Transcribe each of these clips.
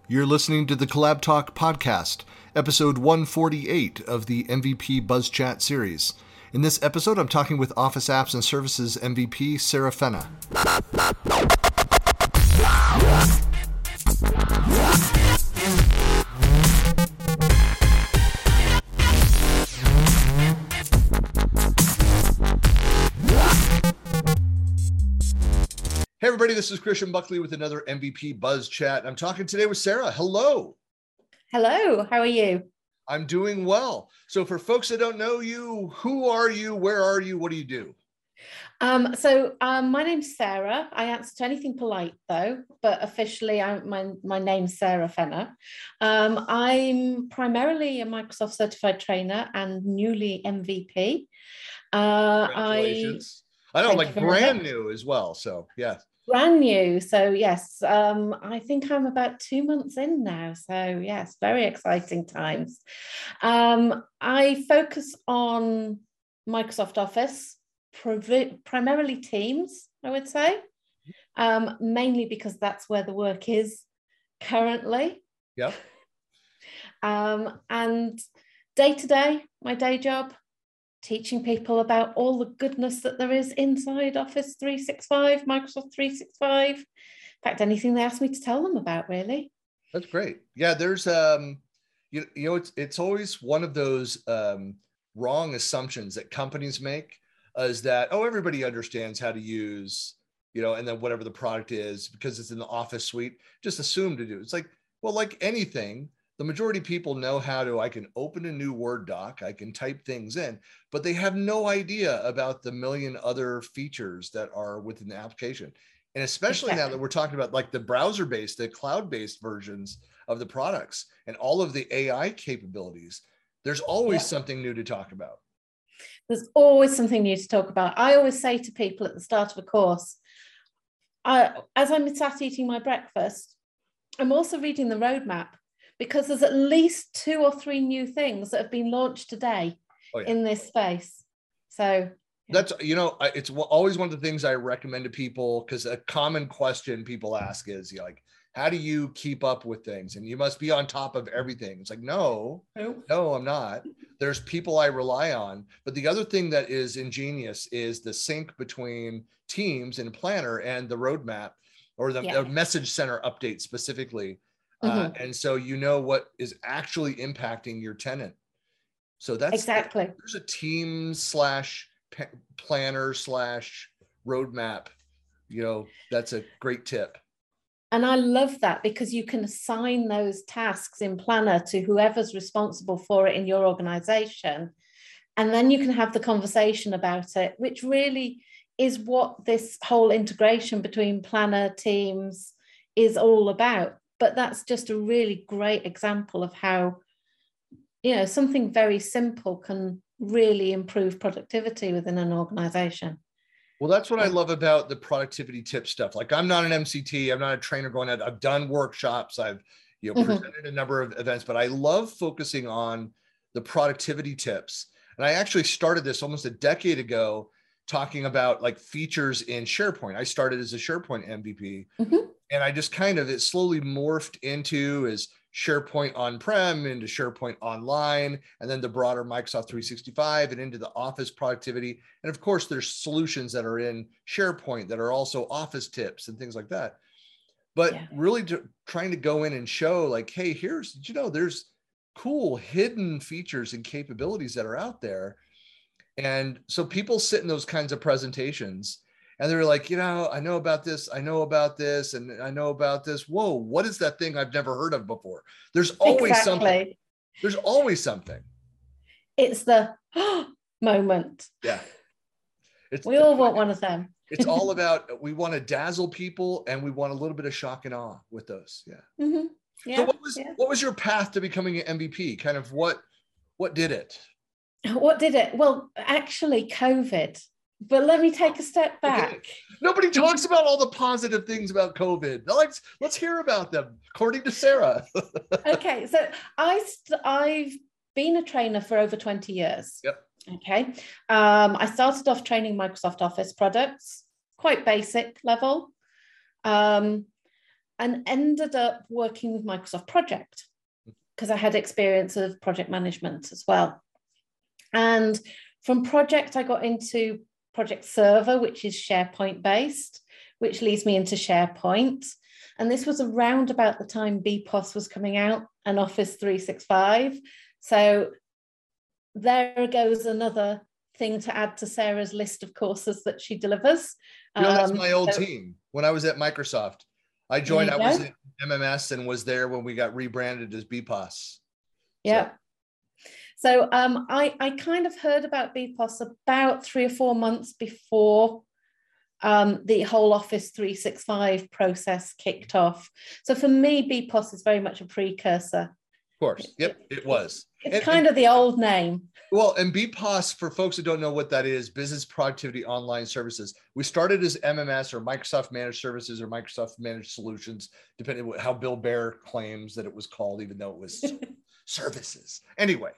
You're listening to the Collab Talk podcast, episode 148 of the MVP Buzz Chat series. In this episode, I'm talking with Office Apps and Services MVP Sarah Fenna. Hey everybody, this is Christian Buckley with another MVP Buzz Chat. I'm talking today with Sarah. Hello. Hello, how are you? I'm doing well. So for folks that don't know you, who are you? Where are you? What do you do? My name's Sarah. I answer to anything polite though, but officially my name's Sarah Fenna. I'm primarily a Microsoft certified trainer and newly MVP. Congratulations. I know, like brand new as well. So yeah. Brand new. So yes, I think I'm about 2 months in now. So yes, very exciting times. I focus on Microsoft Office, primarily Teams, I would say, mainly because that's where the work is currently. Yeah. And day to day, my day job, teaching people about all the goodness that there is inside Office 365, Microsoft 365. In fact, anything they ask me to tell them about, really. That's great. Yeah, there's it's always one of those wrong assumptions that companies make is that, oh, everybody understands how to use, and then whatever the product is, because it's in the Office suite, just assume to do. It's like, well, like anything, the majority of people know I can open a new Word doc, I can type things in, but they have no idea about the million other features that are within the application. And especially now that we're talking about like the browser-based, the cloud-based versions of the products and all of the AI capabilities, there's always something new to talk about. There's always something new to talk about. I always say to people at the start of a course, as I'm sat eating my breakfast, I'm also reading the roadmap, because there's at least 2 or 3 new things that have been launched today in this space. So that's, it's always one of the things I recommend to people, because a common question people ask is like, how do you keep up with things? And you must be on top of everything. It's like, no, I'm not. There's people I rely on. But the other thing that is ingenious is the sync between Teams and Planner and the roadmap, or the message center update specifically. And so what is actually impacting your tenant. So that's exactly. There's a team / planner / roadmap. That's a great tip. And I love that, because you can assign those tasks in Planner to whoever's responsible for it in your organization. And then you can have the conversation about it, which really is what this whole integration between Planner, Teams is all about. But that's just a really great example of how, something very simple can really improve productivity within an organization. Well, that's what I love about the productivity tip stuff. Like, I'm not an MCT, I'm not a trainer going out. I've done workshops, I've presented a number of events, but I love focusing on the productivity tips. And I actually started this almost a decade ago, talking about like features in SharePoint. I started as a SharePoint MVP. And I just it slowly morphed into as SharePoint on-prem, into SharePoint online, and then the broader Microsoft 365 and into the Office productivity. And of course, there's solutions that are in SharePoint that are also Office tips and things like that. But really trying to go in and show like, hey, there's cool hidden features and capabilities that are out there. And so people sit in those kinds of presentations and they're like, I know about this, and I know about this. Whoa, what is that thing I've never heard of before? There's always something. There's always something. It's the moment. Yeah. We all want one of them. It's all about, we want to dazzle people and we want a little bit of shock and awe with those. Yeah. Yeah. So what was your path to becoming an MVP? Kind of what did it? What did it? Well, actually, COVID. But let me take a step back. Okay. Nobody talks about all the positive things about COVID. Let's hear about them, according to Sarah. Okay, so I've been a trainer for over 20 years. Yep. Okay. I started off training Microsoft Office products, quite basic level. and ended up working with Microsoft Project because I had experience of project management as well. And from Project, I got into Project Server, which is SharePoint based, which leads me into SharePoint. And this was around about the time BPOS was coming out and Office 365. So there goes another thing to add to Sarah's list of courses that she delivers. That's my old team. When I was at Microsoft, I joined, I was in MMS and was there when we got rebranded as BPOS. Yeah. So I kind of heard about BPOS about 3 or 4 months before the whole Office 365 process kicked off. So for me, BPOS is very much a precursor. Of course. Yep, it was. It's kind of the old name. Well, and BPOS, for folks who don't know what that is, Business Productivity Online Services. We started as MMS or Microsoft Managed Services or Microsoft Managed Solutions, depending on how Bill Baer claims that it was called, even though it was services. Anyway,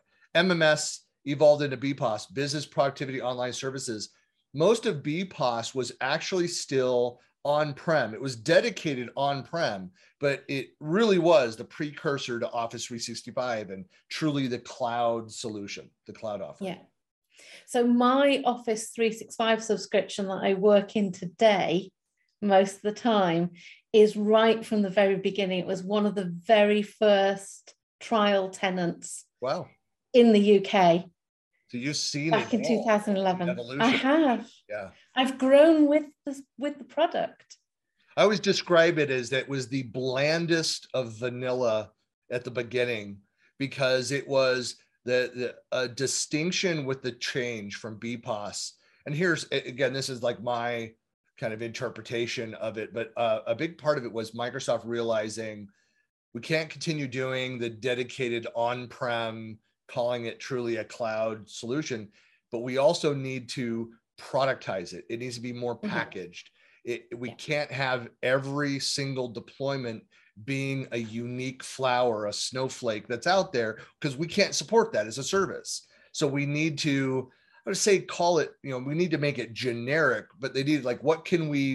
MMS evolved into BPOS, Business Productivity Online Services. Most of BPOS was actually still on-prem. It was dedicated on-prem, but it really was the precursor to Office 365 and truly the cloud solution, the cloud offering. Yeah. So my Office 365 subscription that I work in today, most of the time, is right from the very beginning. It was one of the very first trial tenants. Wow. In the UK. So you've seen back in 2011. Evolution. I have. Yeah. I've grown with the product. I always describe it as that was the blandest of vanilla at the beginning, because it was the distinction with the change from BPOS. And here's, again, this is like my kind of interpretation of it, but a big part of it was Microsoft realizing we can't continue doing the dedicated on-prem, calling it truly a cloud solution, but we also need to productize it. It needs to be more packaged. We can't have every single deployment being a unique flower, a snowflake that's out there, because we can't support that as a service. So we need to, I would say, call it, we need to make it generic, but they need like, what's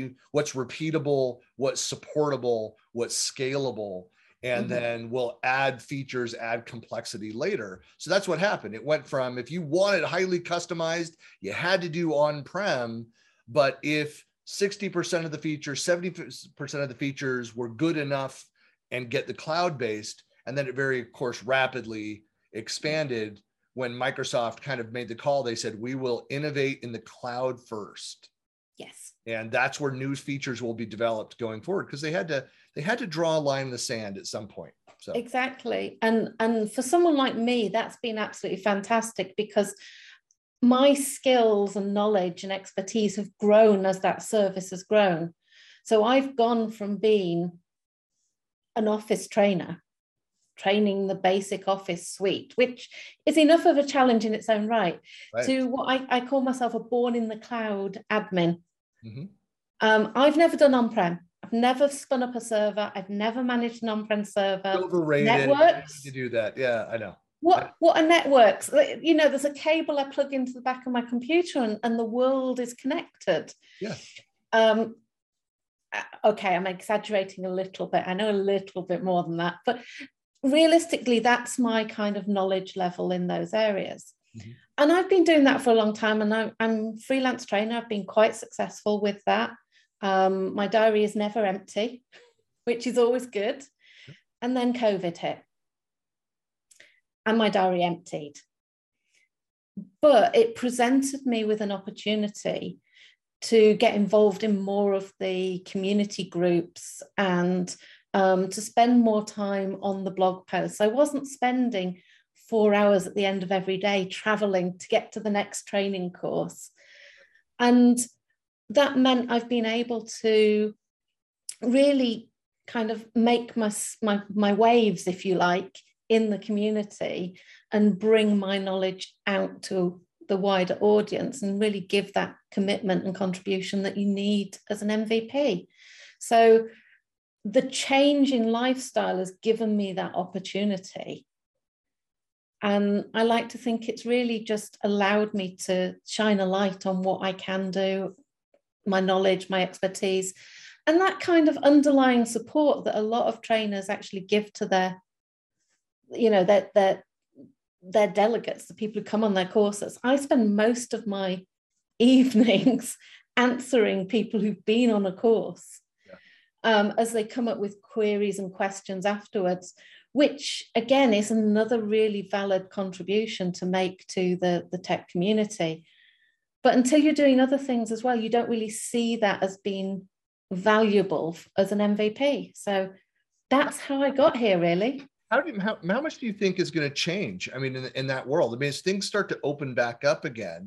repeatable, what's supportable, what's scalable. And then we'll add features, add complexity later. So that's what happened. It went from, if you wanted highly customized, you had to do on-prem, but if 60% of the features, 70% of the features were good enough and get the cloud-based, and then it very, of course, rapidly expanded when Microsoft kind of made the call. They said, we will innovate in the cloud first. Yes. And that's where new features will be developed going forward, because they had to draw a line in the sand at some point. So exactly. And for someone like me, that's been absolutely fantastic, because my skills and knowledge and expertise have grown as that service has grown. So I've gone from being an Office trainer, training the basic Office suite, which is enough of a challenge in its own right. To what I call myself a born in the cloud admin. I've never done on-prem. I've never spun up a server. I've never managed an on-prem server. Overrated. Networks. To do that. Yeah, I know. What are networks? There's a cable I plug into the back of my computer and the world is connected. Yeah. Okay, I'm exaggerating a little bit. I know a little bit more than that, but realistically, that's my kind of knowledge level in those areas. And I've been doing that for a long time, and I'm a freelance trainer. I've been quite successful with that. My diary is never empty, which is always good. And then COVID hit, and my diary emptied. But it presented me with an opportunity to get involved in more of the community groups and to spend more time on the blog posts. I wasn't spending 4 hours at the end of every day traveling to get to the next training course. And that meant I've been able to really kind of make my waves, if you like, in the community and bring my knowledge out to the wider audience and really give that commitment and contribution that you need as an MVP. So the change in lifestyle has given me that opportunity. And I like to think it's really just allowed me to shine a light on what I can do, my knowledge, my expertise, And that kind of underlying support that a lot of trainers actually give to their, you know, their delegates, the people who come on their courses. I spend most of my evenings answering people who've been on a course, as they come up with queries and questions afterwards, which again is another really valid contribution to make to the tech community. But until you're doing other things as well, you don't really see that as being valuable as an MVP. So that's how I got here, really. How much do you think is going to change? I mean, in that world, I mean, as things start to open back up again,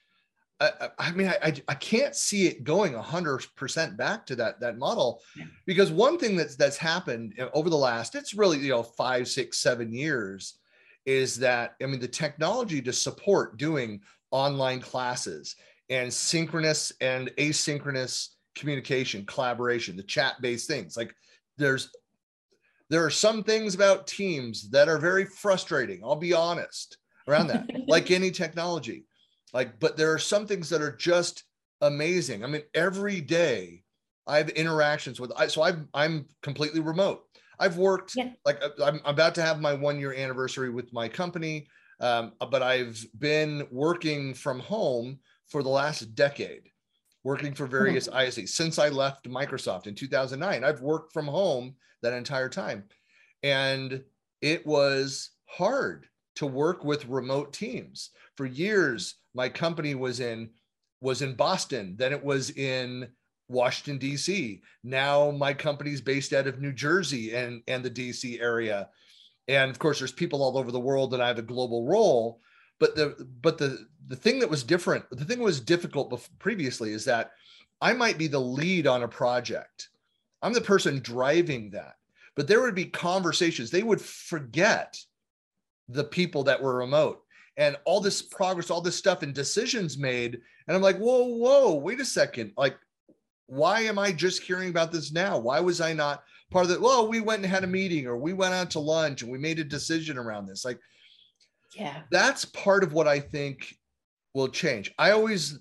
I can't see it going 100% back to that model, because one thing that's happened over the last, it's really, 5, 6, 7 years, is that, I mean, the technology to support doing online classes and synchronous and asynchronous communication, collaboration, the chat-based things, like there are some things about Teams that are very frustrating. I'll be honest around that, like any technology. But there are some things that are just amazing. I mean, every day I have interactions with, I'm completely remote. I've worked, like I'm about to have my 1-year anniversary with my company, but I've been working from home for the last decade, working for various ISVs. Since I left Microsoft in 2009, I've worked from home that entire time. And it was hard to work with remote teams. For years, my company was in Boston, then it was in Washington, D.C. Now my company's based out of New Jersey and the D.C. area. And of course, there's people all over the world, and I have a global role. But the thing that was different, the thing that was difficult previously, is that I might be the lead on a project. I'm the person driving that. But there would be conversations. They would forget the people that were remote, and all this progress, all this stuff and decisions made. And I'm like, whoa, wait a second. Like, why am I just hearing about this now? Why was I not part of it? Well, we went and had a meeting, or we went out to lunch and we made a decision around this. Like, that's part of what I think will change. I always,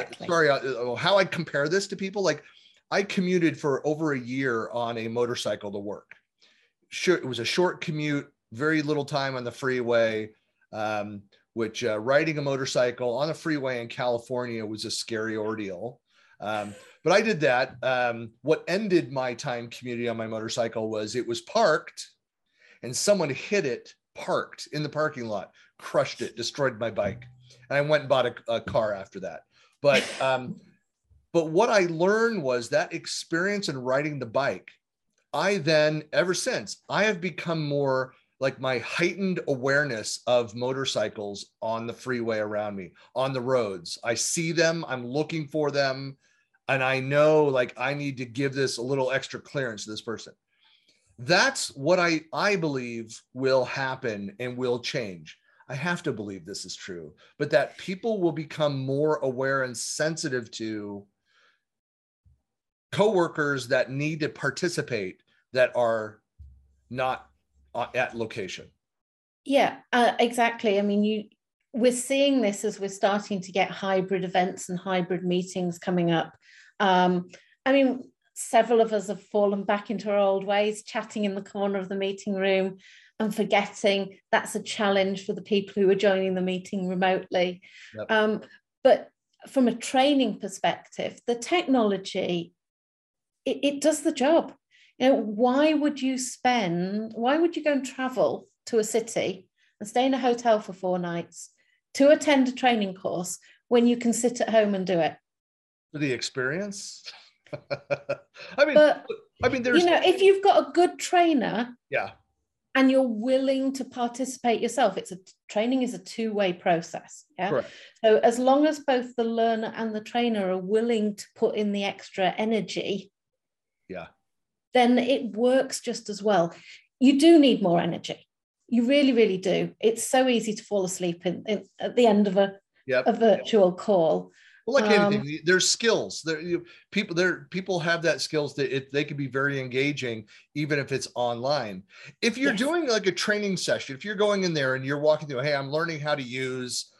how I compare this to people, like I commuted for over a year on a motorcycle to work. Sure, it was a short commute, very little time on the freeway, which riding a motorcycle on a freeway in California was a scary ordeal. But I did that. What ended my time commuting on my motorcycle was it was parked and someone hit it parked in the parking lot, crushed it, destroyed my bike. And I went and bought a car after that. But what I learned was that experience in riding the bike, I then, ever since, I have become more like my heightened awareness of motorcycles on the freeway around me, on the roads. I see them, I'm looking for them, and I know like I need to give this a little extra clearance to this person. That's what I believe will happen and will change. I have to believe this is true, but that people will become more aware and sensitive to coworkers that need to participate that are not at location. Yeah, exactly. I mean, we're seeing this as we're starting to get hybrid events and hybrid meetings coming up. I mean, several of us have fallen back into our old ways, chatting in the corner of the meeting room and forgetting that's a challenge for the people who are joining the meeting remotely. Yep. But from a training perspective, the technology, it does the job. You know, why would you go and travel to a city and stay in a hotel for 4 nights to attend a training course when you can sit at home and do it? For the experience? I mean, there's, if you've got a good trainer, and you're willing to participate yourself, training is a two-way process. Yeah. Correct. So as long as both the learner and the trainer are willing to put in the extra energy, then it works just as well. You do need more energy. You really, really do. It's so easy to fall asleep at the end of a virtual call. Well, like anything, there's skills. People have that skills that they can be very engaging, even if it's online. If you're doing like a training session, if you're going in there and you're walking through, hey, I'm learning how to use,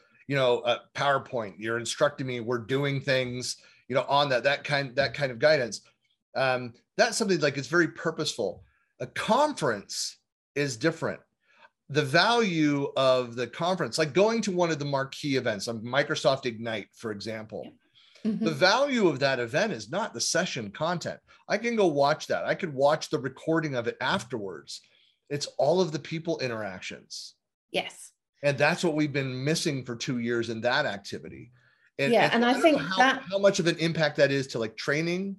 PowerPoint. You're instructing me. We're doing things, on that kind of guidance. That's something like it's very purposeful. A conference is different. The value of the conference, like going to one of the marquee events, like Microsoft Ignite, for example, the value of that event is not the session content. I can go watch that. I could watch the recording of it afterwards. It's all of the people interactions. Yes. And that's what we've been missing for 2 years in that activity. And I think how much of an impact that is to like training.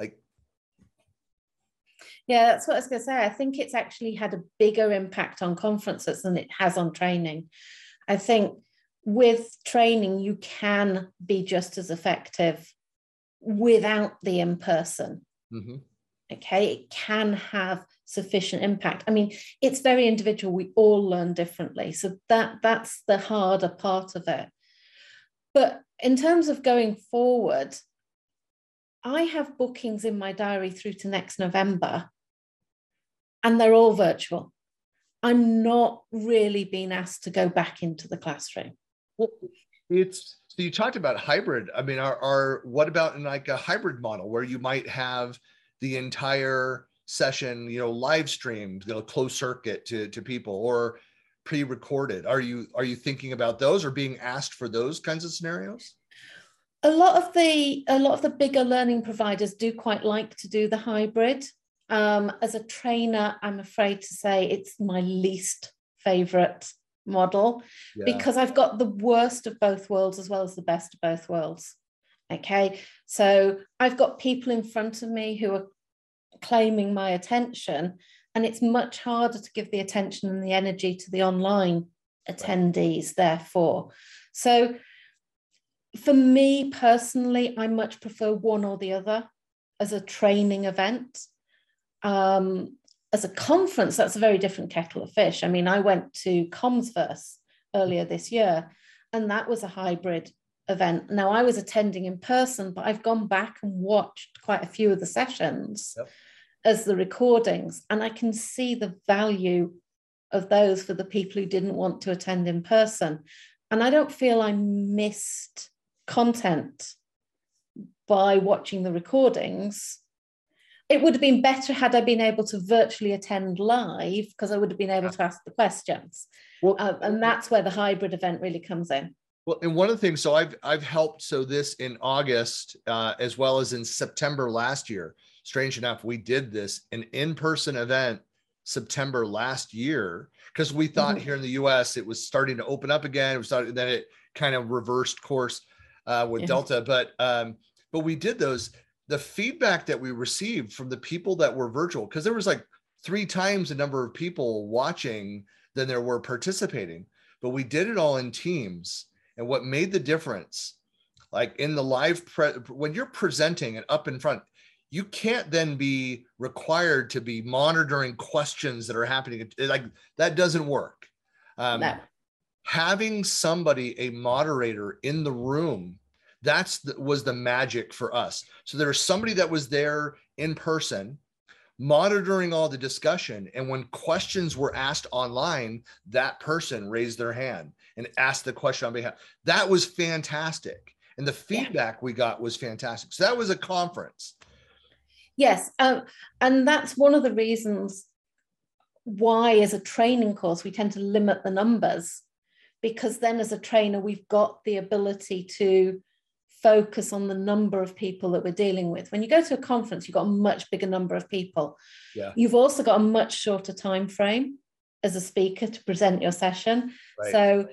Yeah, that's what I was going to say. I think it's actually had a bigger impact on conferences than it has on training. I think with training, you can be just as effective without the in-person. Okay, it can have sufficient impact. I mean, it's very individual. We all learn differently. So that's the harder part of it. But in terms of going forward, I have bookings in my diary through to next November, and they're all virtual. I'm not really being asked to go back into the classroom. Well, so you talked about hybrid. I mean, what about in like a hybrid model where you might have the entire session, live streamed, closed circuit to people, or pre-recorded? Are you thinking about those or being asked for those kinds of scenarios? A lot of the bigger learning providers do quite like to do the hybrid. As a trainer, I'm afraid to say it's my least favorite model, because I've got the worst of both worlds as well as the best of both worlds. Okay, so I've got people in front of me who are claiming my attention, and it's much harder to give the attention and the energy to the online attendees, therefore. So for me personally, I much prefer one or the other as a training event. As a conference, that's a very different kettle of fish. I mean, I went to Commsverse earlier this year, and that was a hybrid event. Now, I was attending in person, but I've gone back and watched quite a few of the sessions as the recordings, and I can see the value of those for the people who didn't want to attend in person. And I don't feel I missed content by watching the recordings. It would have been better had I been able to virtually attend live, because I would have been able to ask the questions. And that's where the hybrid event really comes in. Well, and one of the things, so I've helped, so this in August, as well as in September last year, strange enough, we did this, an in-person event September last year, because we thought here in the US, it was starting to open up again. Then it kind of reversed course with Delta, but we did those. The feedback that we received from the people that were virtual, because there was like 3 times the number of people watching than there were participating, but we did it all in Teams. And what made the difference, like in the live, when you're presenting and up in front, you can't then be required to be monitoring questions that are happening. Like that doesn't work. No. Having somebody, a moderator in the room, was the magic for us. So there's somebody that was there in person monitoring all the discussion. And when questions were asked online, that person raised their hand and asked the question on behalf. That was fantastic. And the feedback we got was fantastic. So that was a conference. Yes. And that's one of the reasons why, as a training course, we tend to limit the numbers, because then as a trainer, we've got the ability to focus on the number of people that we're dealing with. When you go to a conference, you've got a much bigger number of people. Yeah. You've also got a much shorter time frame as a speaker to present your session. Right. So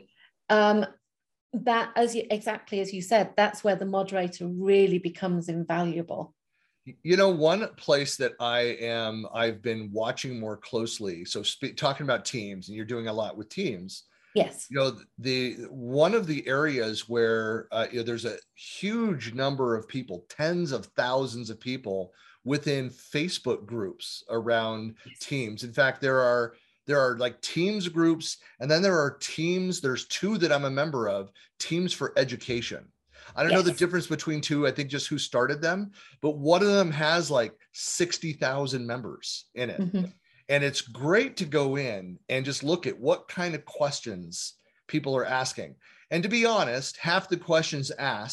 that, exactly as you said, that's where the moderator really becomes invaluable. One place that I've been watching more closely. So talking about teams, and you're doing a lot with teams. Yes. One of the areas where there's a huge number of people, tens of thousands of people within Facebook groups around teams. In fact, there are like teams groups, and then there are teams. There's 2 that I'm a member of, Teams for Education. I don't know the difference between 2. I think just who started them, but one of them has like 60,000 members in it. Mm-hmm. And it's great to go in and just look at what kind of questions people are asking. And to be honest, half the questions asked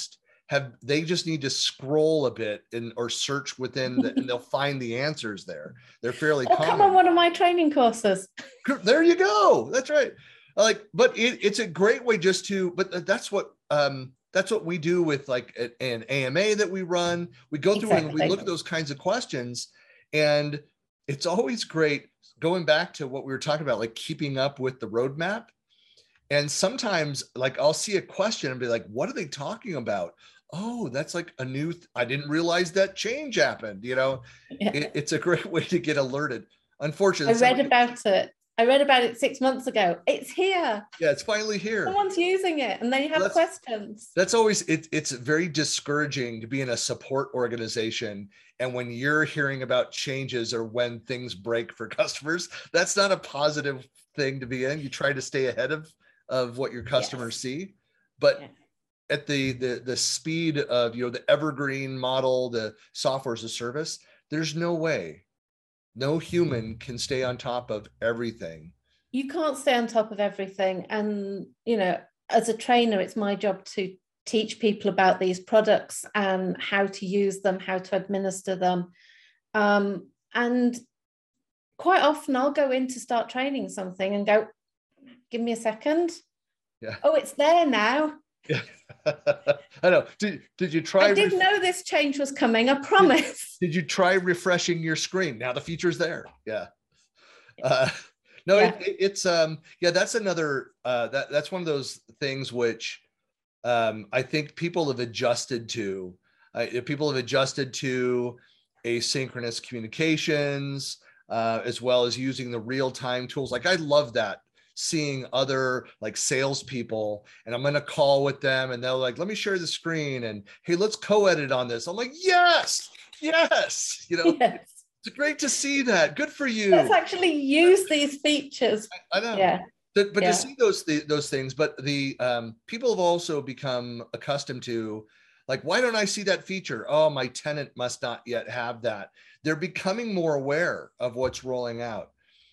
they just need to scroll a bit or search within and they'll find the answers there. They're fairly common. Come on one of my training courses. There you go. That's right. But it's a great way just to, but that's what we do with like an AMA that we run. We go through and we look at those kinds of questions, and it's always great going back to what we were talking about, like keeping up with the roadmap. And sometimes like I'll see a question and be like, what are they talking about? Oh, that's like a new, I didn't realize that change happened. Yeah. It's a great way to get alerted. Unfortunately, I read about it 6 months ago. It's here. Yeah, it's finally here. Someone's using it and they have questions. That's always, it's very discouraging to be in a support organization. And when you're hearing about changes or when things break for customers, that's not a positive thing to be in. You try to stay ahead of what your customers see. But at the speed of, the evergreen model, the software as a service, there's no way. No human can stay on top of everything. You can't stay on top of everything. And, as a trainer, it's my job to teach people about these products and how to use them, how to administer them. And quite often I'll go in to start training something and go, give me a second. Yeah. Oh, it's there now. Yeah. I know. Did you try? I didn't know this change was coming. I promise. Did you try refreshing your screen? Now the feature's there. Yeah. It's that's another. That's one of those things which I think people have adjusted to. People have adjusted to asynchronous communications as well as using the real-time tools. Like I love that. Seeing other like salespeople, and I'm going to call with them and they'll like, let me share the screen and hey, let's co-edit on this. I'm like, yes. Yes. It's great to see that. Good for you. Let's actually use these features. I know. Yeah. But to see those things, but the people have also become accustomed to like, why don't I see that feature? Oh, my tenant must not yet have that. They're becoming more aware of what's rolling out.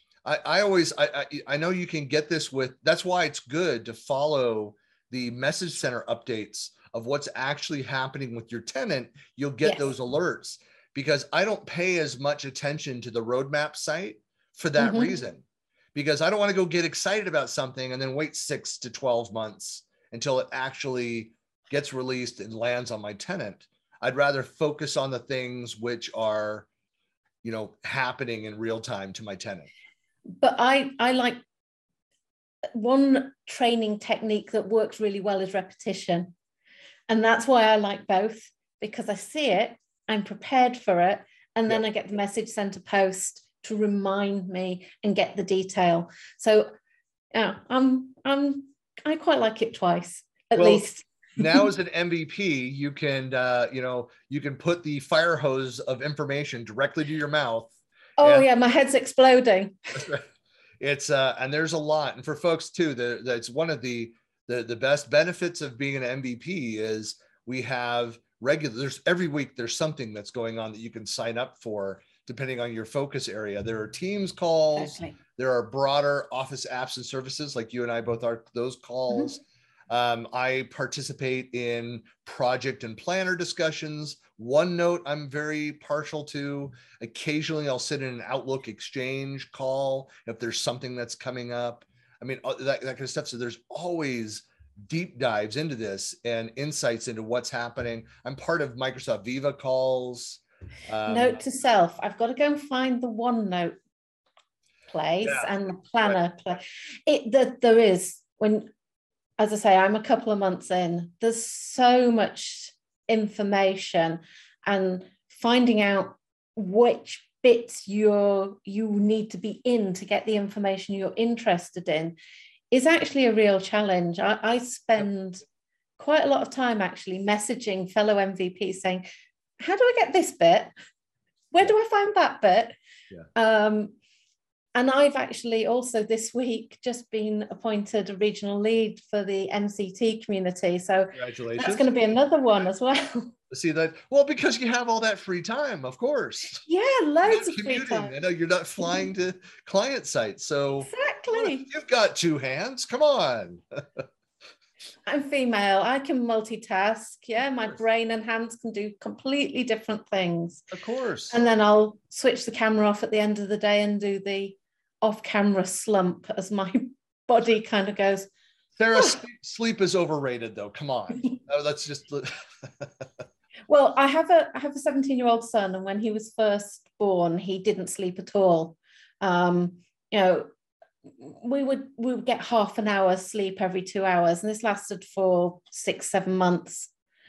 I know you can get this that's why it's good to follow the message center updates of what's actually happening with your tenant. You'll get those alerts because I don't pay as much attention to the roadmap site for that reason, because I don't want to go get excited about something and then wait 6 to 12 months until it actually gets released and lands on my tenant. I'd rather focus on the things which are, happening in real time to my tenant. But I like one training technique that works really well is repetition. And that's why I like both, because I see it, I'm prepared for it, and then I get the message center post to remind me and get the detail. So I quite like it twice, at least. Now as an MVP, you can you can put the fire hose of information directly to your mouth. Oh yeah, my head's exploding. It's and there's a lot, and for folks too, that's one of the best benefits of being an MVP is we have there's every week there's something that's going on that you can sign up for depending on your focus area. There are Teams calls, there are broader Office apps and services like you and I both are those calls. I participate in project and planner discussions. OneNote, I'm very partial to. Occasionally, I'll sit in an Outlook Exchange call if there's something that's coming up. I mean, that kind of stuff. So there's always deep dives into this and insights into what's happening. I'm part of Microsoft Viva calls. Note to self, I've got to go and find the OneNote place and the planner place. There is, as I say, I'm a couple of months in, there's so much information, and finding out which bits you need to be in to get the information you're interested in is actually a real challenge. I spend quite a lot of time actually messaging fellow MVPs saying, how do I get this bit? Where do I find that bit? And I've actually also this week just been appointed a regional lead for the MCT community. So congratulations. That's going to be another one as well. See that? Well, because you have all that free time, of course. Yeah, loads of free time. I know you're not flying to client sites. So exactly. You've got two hands. Come on. I'm female. I can multitask. Yeah, my brain and hands can do completely different things. Of course. And then I'll switch the camera off at the end of the day and do the off-camera slump as my body kind of goes. Sarah, sleep is overrated, though. Come on. Let's just. Well, I have a 17-year-old son, and when he was first born, he didn't sleep at all. You know, we would get half an hour sleep every 2 hours, and this lasted for 6-7 months.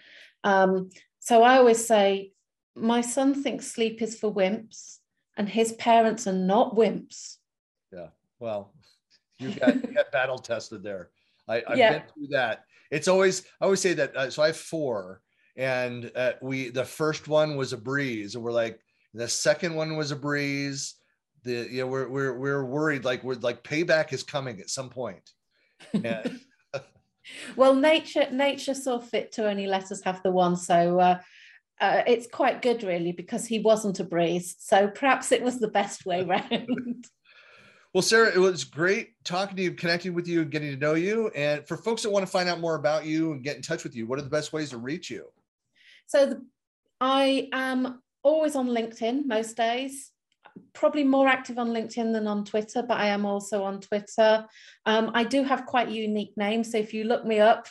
So I always say, my son thinks sleep is for wimps, and his parents are not wimps. Yeah, well, you got battle tested there. I've been through that. It's always, I always say that. So I have 4, and the first one was a breeze, and we're like, the second one was a breeze. We're worried, like payback is coming at some point. And well, nature saw fit to only let us have the one, so it's quite good, really, because he wasn't a breeze. So perhaps it was the best way round. Well, Sarah, it was great talking to you, connecting with you, getting to know you. And for folks that want to find out more about you and get in touch with you, what are the best ways to reach you? So I am always on LinkedIn most days. Probably more active on LinkedIn than on Twitter, but I am also on Twitter. I do have quite unique names. So if you look me up,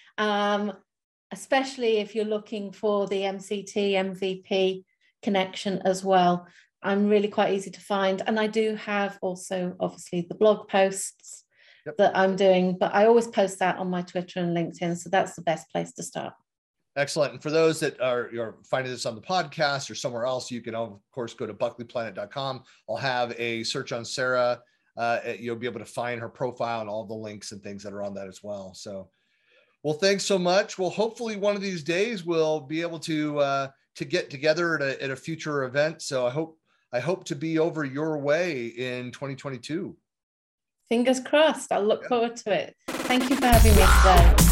especially if you're looking for the MCT MVP connection as well, I'm really quite easy to find. And I do have also, obviously, the blog posts that I'm doing, but I always post that on my Twitter and LinkedIn. So that's the best place to start. Excellent. And for those that you're finding this on the podcast or somewhere else, you can, of course, go to buckleyplanet.com. I'll have a search on Sarah. You'll be able to find her profile and all the links and things that are on that as well. So, well, thanks so much. Well, hopefully one of these days we'll be able to get together at a future event. So I hope to be over your way in 2022. Fingers crossed. I'll look forward to it. Thank you for having me today.